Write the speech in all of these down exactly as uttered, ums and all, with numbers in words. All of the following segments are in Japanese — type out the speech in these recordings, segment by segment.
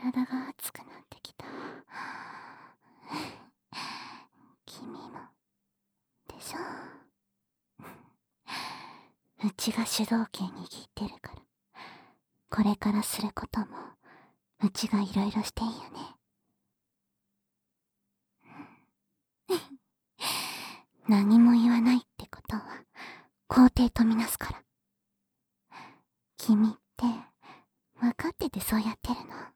体が熱くなってきた。君もでしょ。うちが主導権握ってるから、これからすることもうちがいろいろしていいよね。何も言わないってことは肯定とみなすから。君って分かっててそうやってる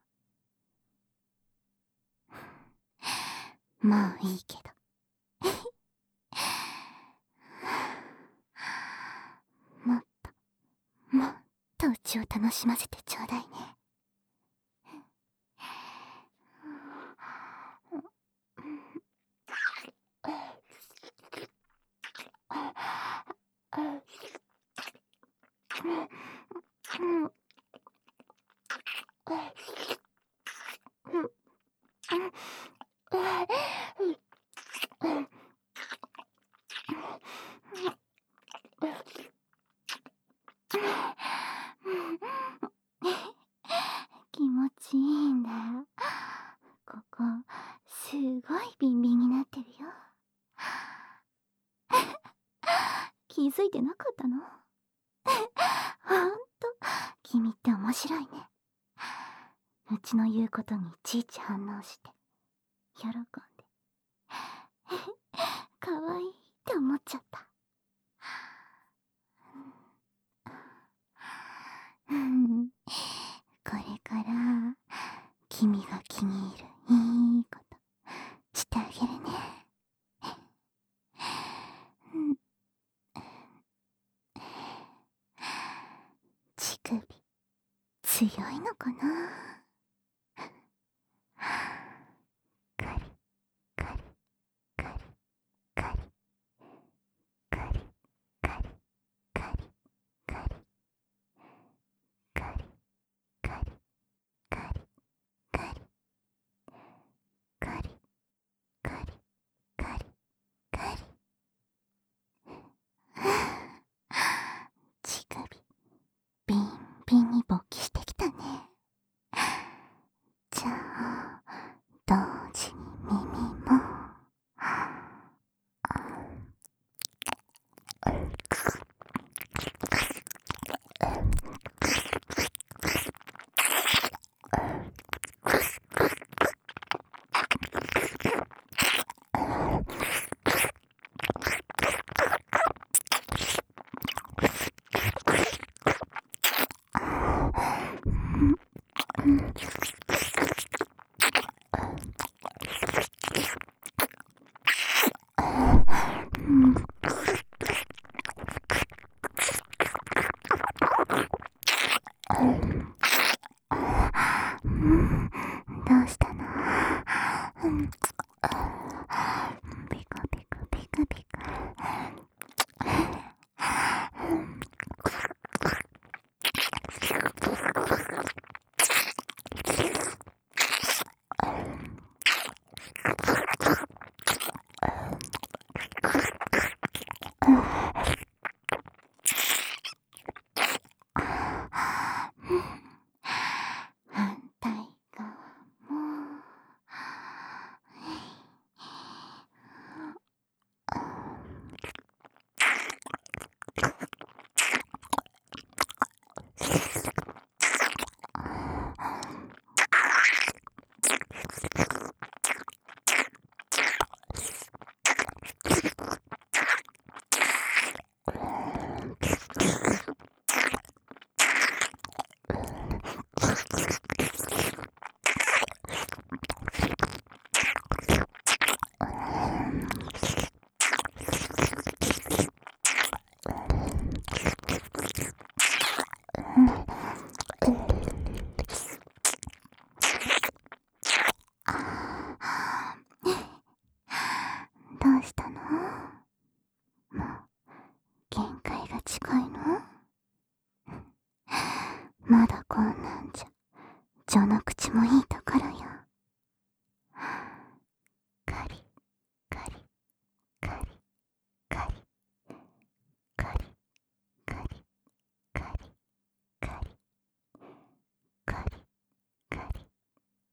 の？もういいけど。もっともっとうちを楽しませてちょうだいね。気持ちいいんだよ。ここすごいビンビンになってるよ。気づいてなかったの？ほんと君って面白いね。うちの言うことにいちいち反応して喜んでかわいいって思っちゃった。これから君が気に入るいいことしてあげるね。乳首強いのかな。カリカリカリカリカリカリカリカリカリカリカリカリカリカリカリカリ。乳首ビンビンに勃起してきたね。じゃあ同時に耳も。どうしたの？ピカピカピカピカ。反対側も。どうしたの？もう限界が近いの？まだこんなんじゃ序の口もいいところよ。カリカリカリカリカリカリカリカリカリカリ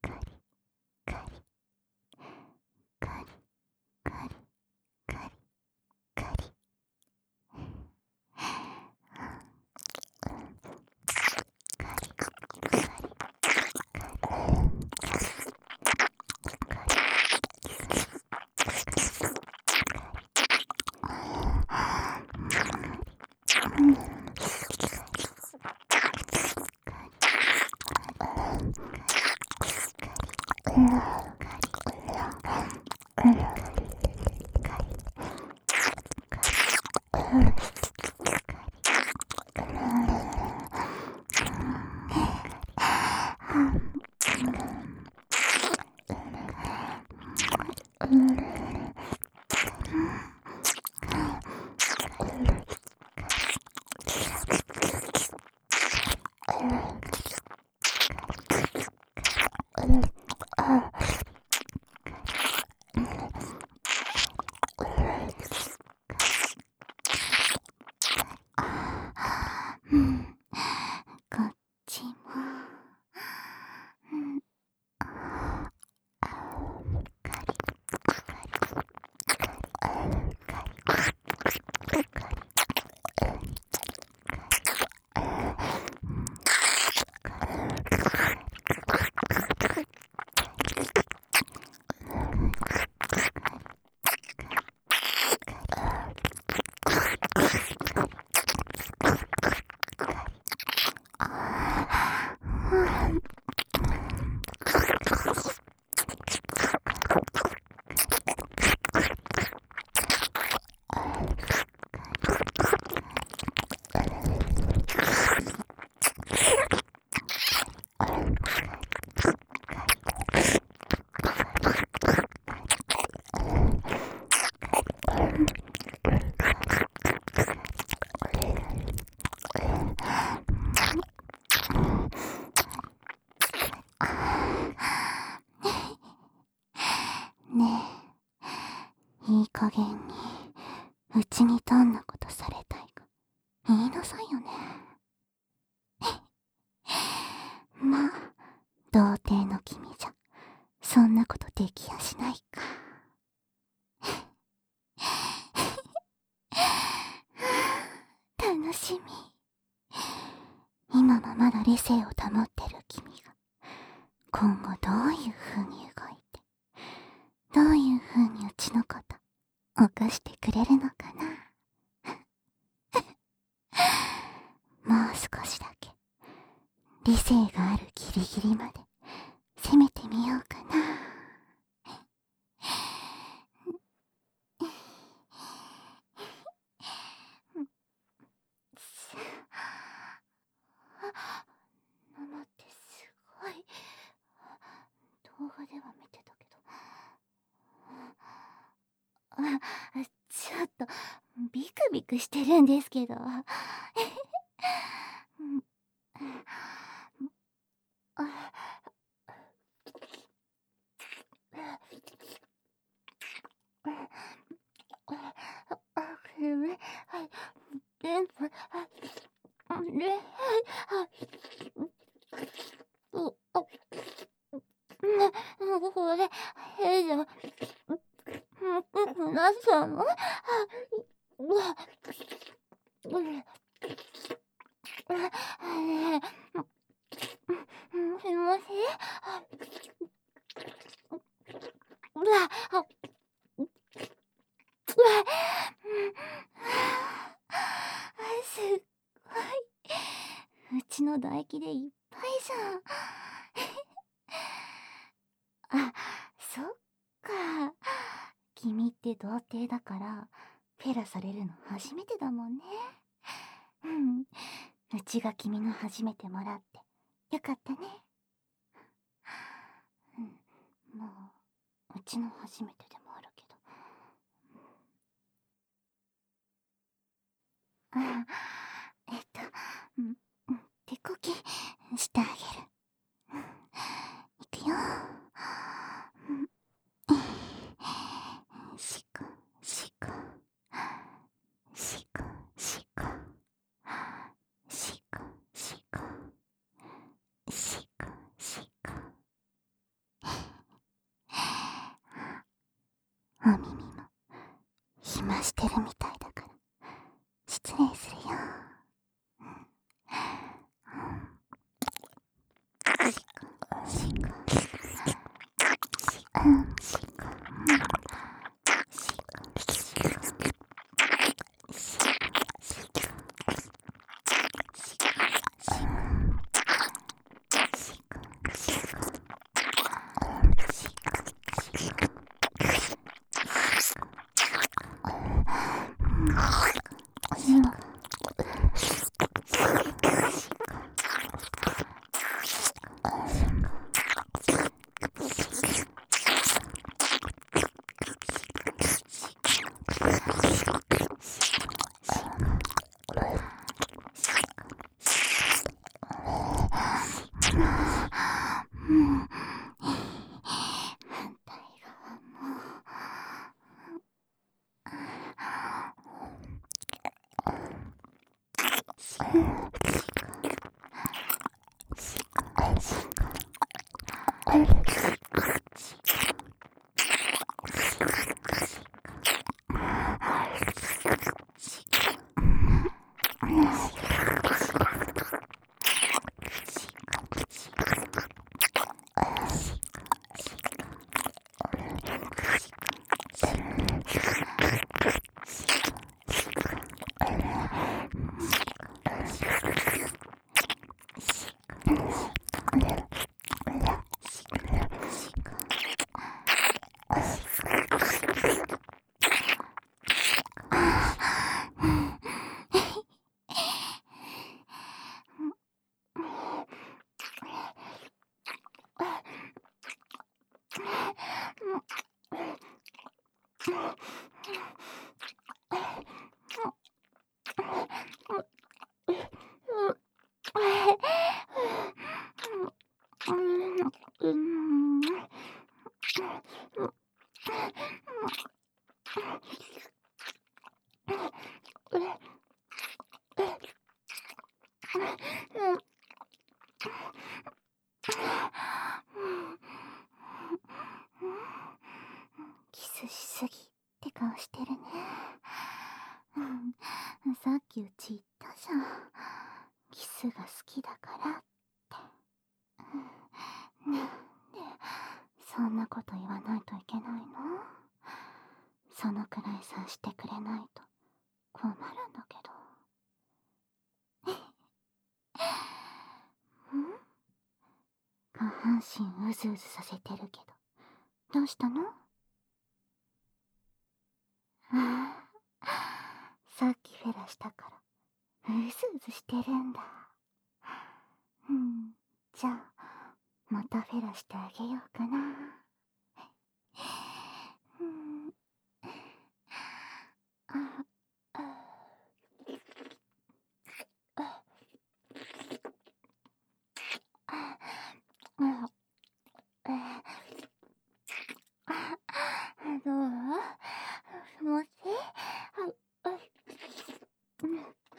加減にうちにどんなことされたいか言いなさいよね。まあ童貞の君じゃそんなことできやしないか。楽しみ。今もまだ理性を保ってる君が今後どういう風に動いてどういう風にうちのこと犯してくれるのかな。もう少しだけ理性があるギリギリまで攻めてみようかな。ママってすごい動画では見てたけど、あ、ちょっとビクビクしてるんですけど。これ変じゃなっちゃうの。もしもし。うわあすっごい。うちの唾液でいっぱいじゃん。あ、そっか。君って童貞だからフェラされるの初めてだもんね。うん。うちが君の初めてもらってよかったね。うん、もううちの初めてでもあるけど。あ、えっと、うん、手こきしてあげる。いくよ。しこしこしこしこしこしこしこしこ。お耳も暇してるみたいだから失礼するよ。しこしこしこしこうん。 キスしすぎって顔してるね。さっきうち言ったじゃん。キスが好きだからって。なんでそんなこと言わないといけないの？そのくらいさしてくれないと困るんだけど。ん？下半身うずうずさせてるけど、どうしたの？ああ、さっきフェラしたからうずうずしてるんだ。うん、じゃあまたフェラしてあげようかな。うん、あああああああどうもしああうん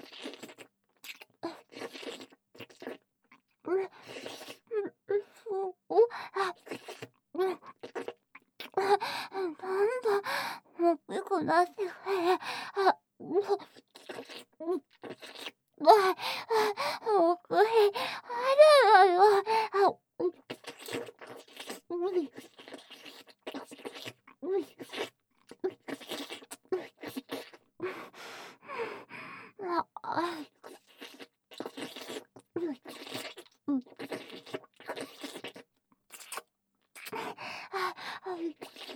ううおあうんあなんだもうよくなってくれ。あううああもうこれあららよあうういういああういうああう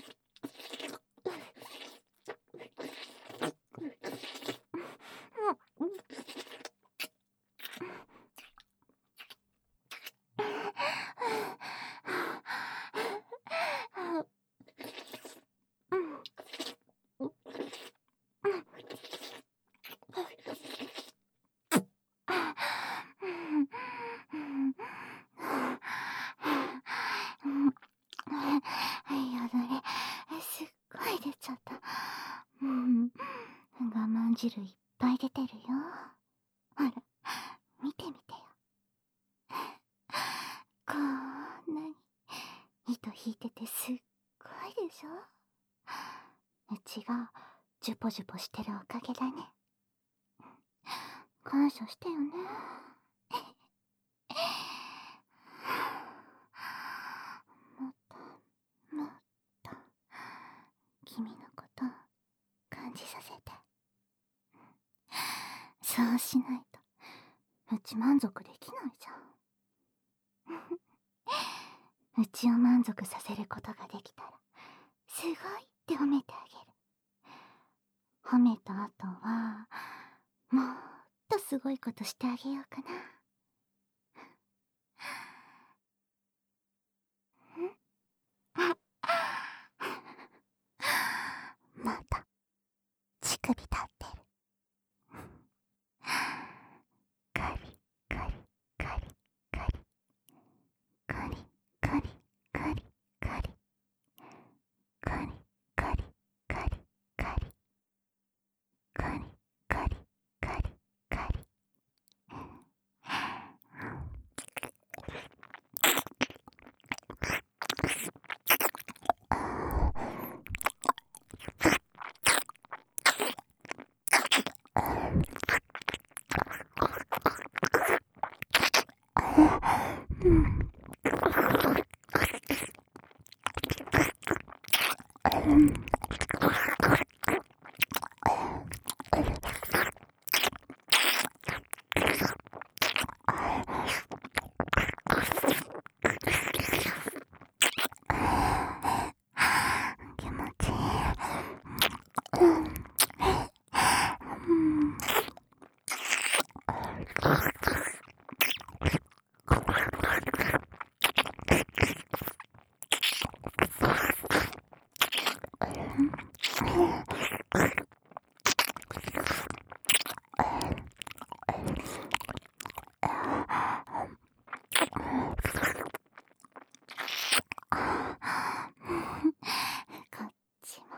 よだれすっごい出ちゃった。うん我慢汁いっぱい出てるよ。ほら見てみてよ。こんなに糸引いててすっごいでしょ。うちがジュポジュポしてるおかげだね。感謝してよね。もっともっと君のこと感じさせて。そうしないとうち満足できないじゃん。うちを満足させることができたらすごいって褒めてあげる。褒めた後はもっとすごいことしてあげようかな。また乳首立ってる。カリカリカリカリカリカリカリカリカリカリカリカリカリカリカリカリカリ。気持ちいい。こっちも。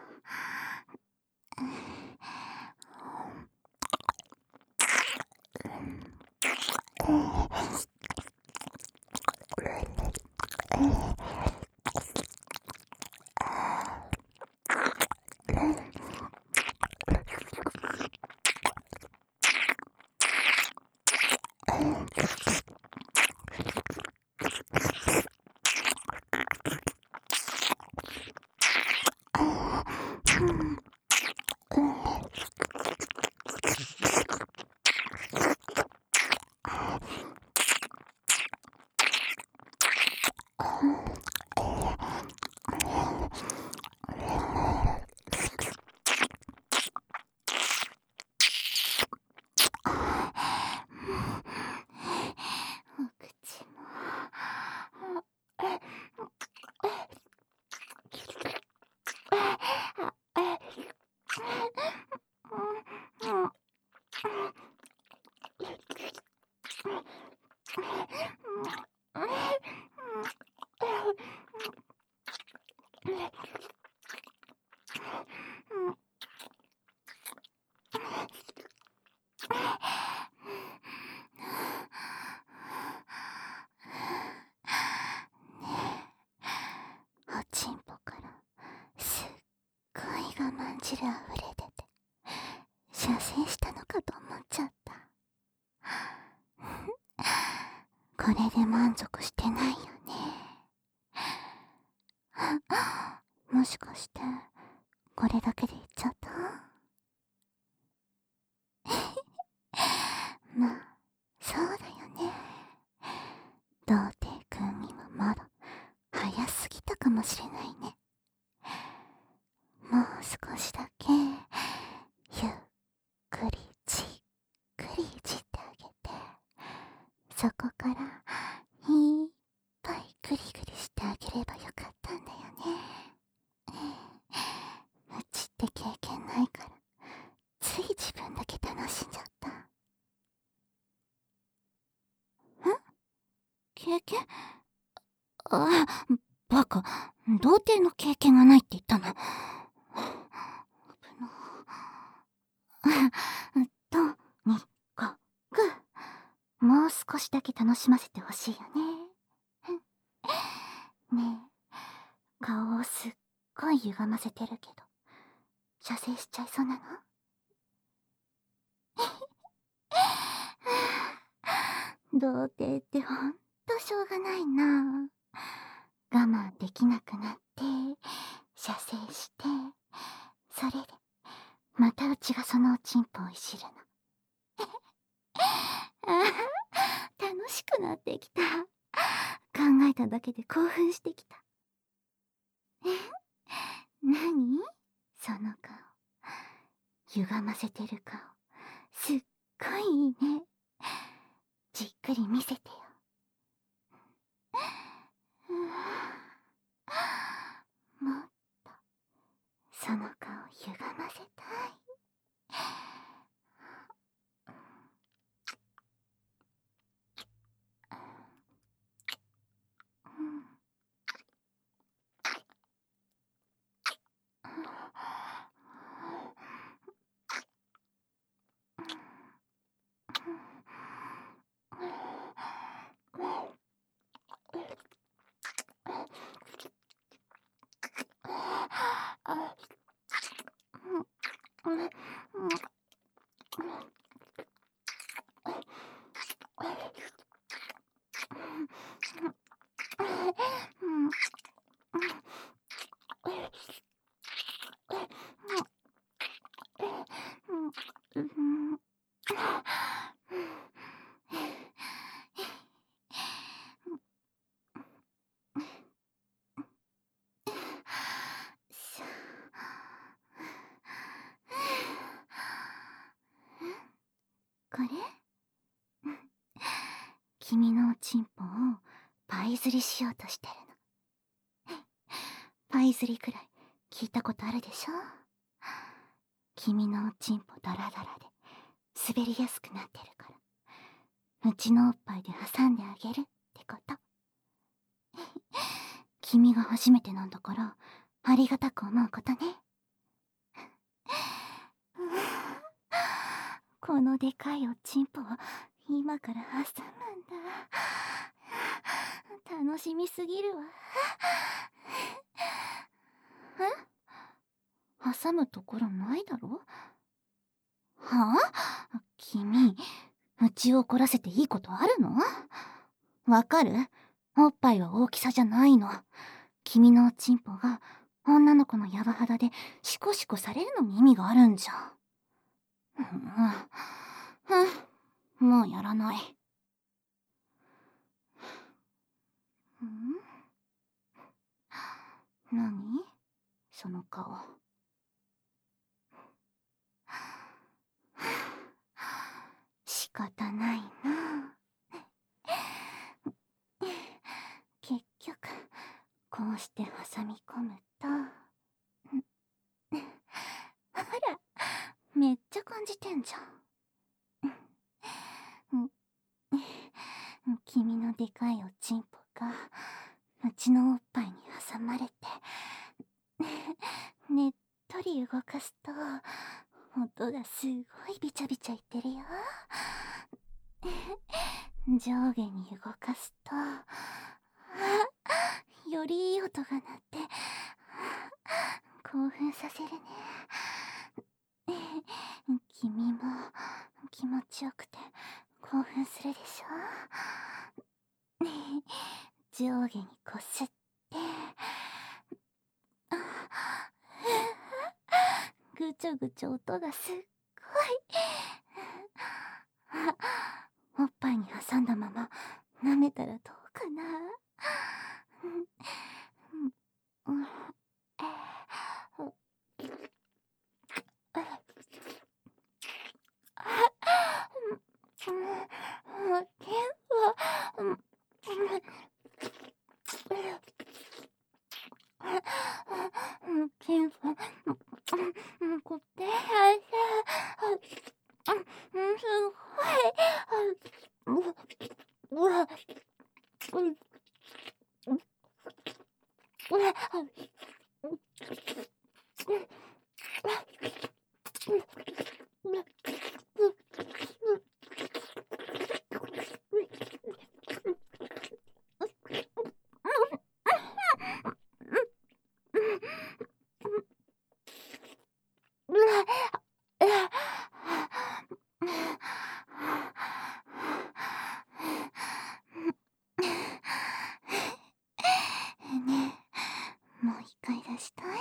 おちんぽからすっごい我慢汁あふれてて射精したのかと思っちゃった。これで満足してないよね。もしかしてこれだけでいっちゃった？まあそうだよね。童貞くんにはまだ早すぎたかもしれないね。もう少しだけゆっくりじっくりいじってあげて、そこからいっぱいグリグリしてあげればよかったんだよね。うちって経験ないからつい自分だけ楽しんじゃった。ん？経験？あ、バカ。童貞の経験がないって言ったの。とにかくもう少しだけ楽しませてほしいよね。ねえ、顔をすっごい歪ませてるけど射精しちゃいそうなの？童貞ってほんとしょうがないな。我慢できなくなって射精して、それでまたうちがそのおちんぽをいじるの。あー、楽しくなってきた。考えただけで興奮してきた。え、なに？その顔。歪ませてる顔。すっごいいいね。じっくり見せてよ。もっとその顔歪ませたい。これ？君のおちんぽをパイ釣りしようとしてるの。パイ釣りくらい聞いたことあるでしょ？君のおちんぽダラダラで滑りやすくなってるから、うちのおっぱいで挟んであげるってこと。君が初めてなんだからありがたく思うことね。このでかいおちんぽを今から挟むんだ。楽しみすぎるわ。え？挟むところないだろ？はあ？君、うちを怒らせていいことあるの？わかる？おっぱいは大きさじゃないの。君のおちんぽが女の子のヤバ肌でシコシコされるのに意味があるんじゃん。うん、うん、もうやらない。ん？何？その顔。仕方ないな。結局こうして挟み込むと、ほら、めっちゃ感じてんじゃん。君のでかいおちんぽがうちのおっぱいに挟まれてねっとり動かすと音がすごいビチャビチャいってるよ。上下に動かすとよりいい音が鳴って興奮させるね。君も気持ちよくて興奮するでしょ。上下にこすってぐちょぐちょ音がすっごい。おっぱいに挟んだまま舐めたらどうかな。こってすごい。ねえ、もう一回出したい。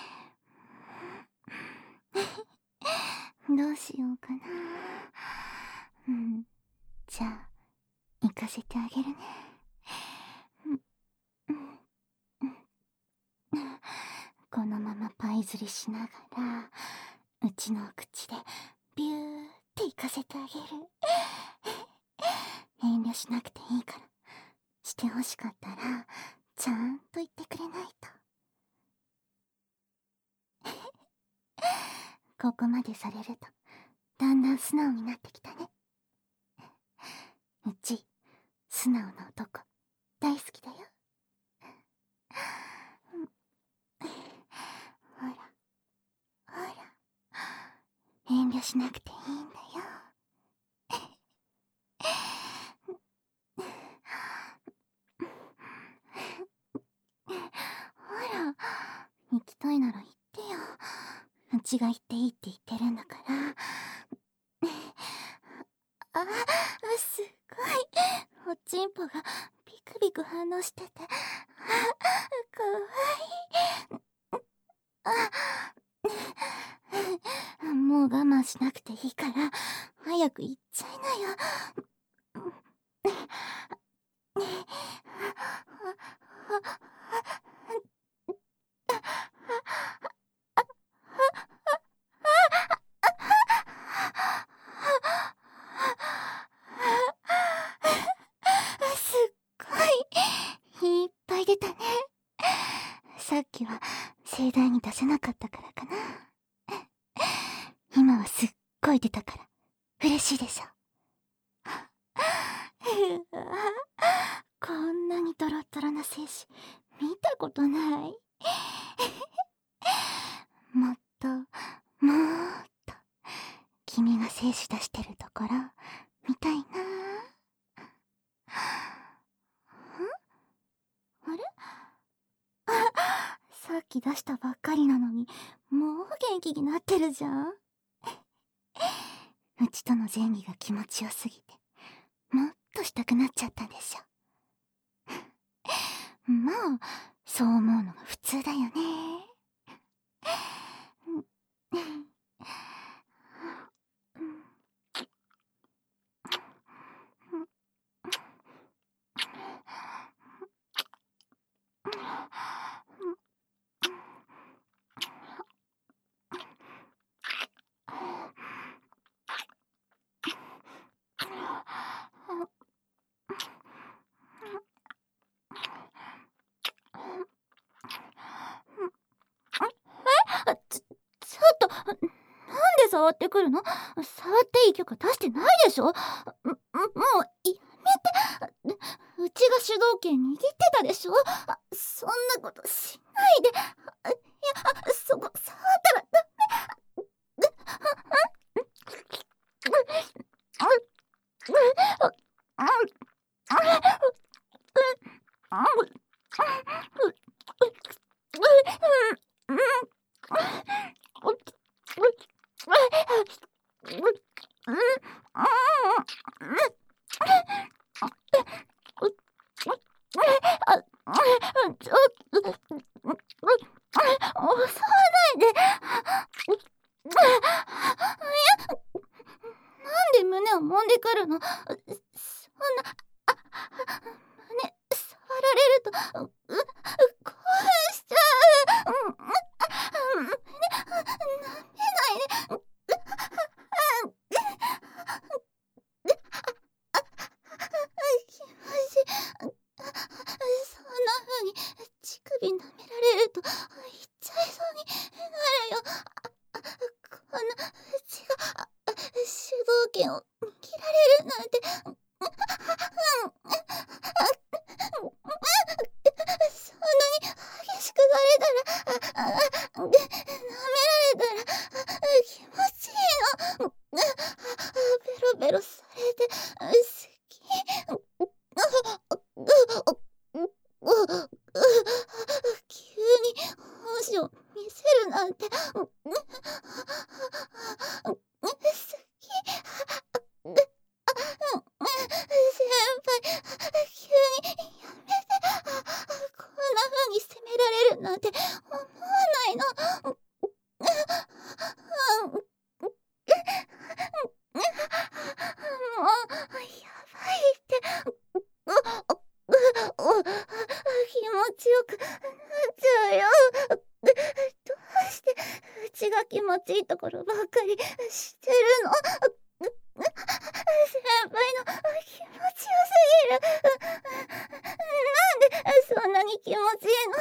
どうしようかな。うん、じゃあ行かせてあげるね。このままパイ釣りしながらうちの口でビューって行かせてあげる。遠慮しなくていいから、してほしかったらちゃんと言ってくれないと。ここまでされるとだんだん素直になってきたね。うち素直な男大好きだよ。ほらほら、遠慮しなくていいんだよ。ほら、行きたいなら言ってよ。うちが行っていいって言ってるんだから。あ、すごい。おちんぽがビクビク反応してて、あ、かわいい。あ、もう我慢しなくていいから早く行っちゃいなよ。すっごいいっぱい出たね。さっきは盛大に出せなかったからかな。今はすっごい出たから嬉しいでしょ。こんなにトロトロな精子見たことない。もっともっと君が精子出してるところ見たいな。 き出したばっかりなのに、もう元気になってるじゃん。うちとの前戯が気持ちよすぎて、もっとしたくなっちゃったでしょ。まあ、そう思うのが普通だよね。ちょ、ちょっと、なんで触ってくるの？触っていい許可出してないでしょ？も、もう、やめて。うちが主導権握ってたでしょ？そんなことしないで。いや、そこ、触ったらダメ。ちょっと、襲わないで。なんで胸を揉んでくるの？そんな、あ、胸触られると、う、う、興奮しちゃう。胸、舐めないで。気持ちいい。そんな風に乳首舐められると言っちゃいそうになるよ。こんなうちが主導権を握られるなんて。そんなに激しくされたら、舐められたら気持ちいいの。ベロベロされて好き。急に本性を見せるなんて好き。先輩、急にやめて。こんな風に責められるなんて思わないの。もう、やばいって。気持ちよくなっちゃうよ。どうしてうちが気持ちいいところばっかり知ってるの？先輩の気持ちよすぎる。なんでそんなに気持ちいいの？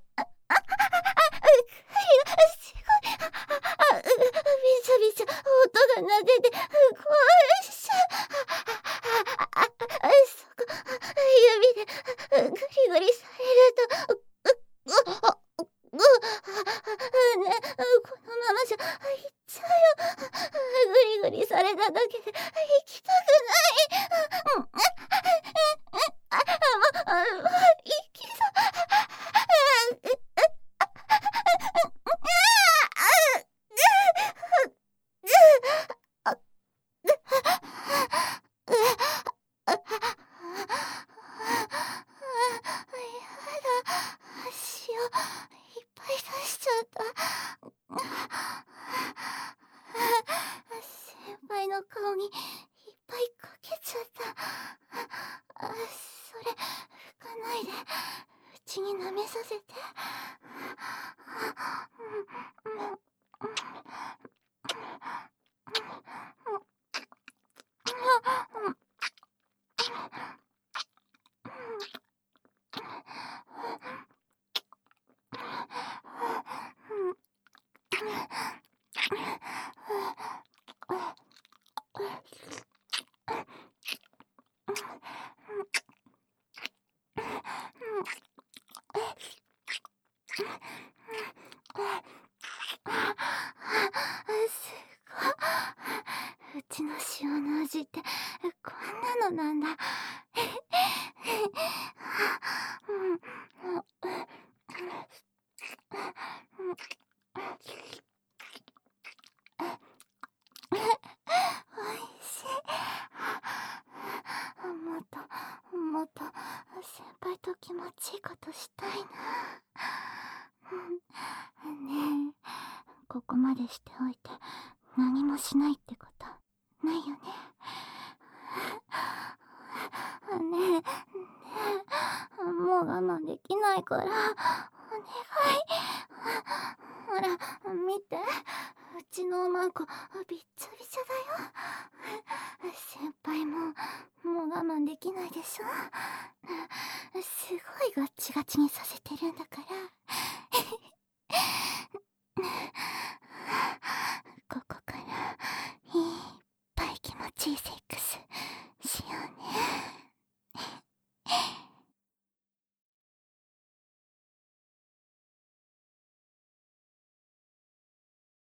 すごい。びしゃびしゃ音が鳴ってて興奮しちゃう。そこ、指でグリグリされると、ね、このままじゃ行っちゃうよ。グリグリされただけで行きたくない。もう、行きそう。足をいっぱい出しちゃった。先輩の顔にいっぱいかけちゃった。それ拭かないでうちに舐めさせて。うちの塩の味ってこんなのなんだ。 っと先輩と気持ちいいことしたいな。ねえ、ここまでしておいて何もしないってことないよね。ねえ、ねえ、もう我慢できないから、お願い。ほら、見て。うちのおまんこ、びっちょびちょだよ。先輩も、もう我慢できないでしょ。すごいガッチガチにさせてるんだから。ここから、いっぱい気持ちいいセックス、しようね。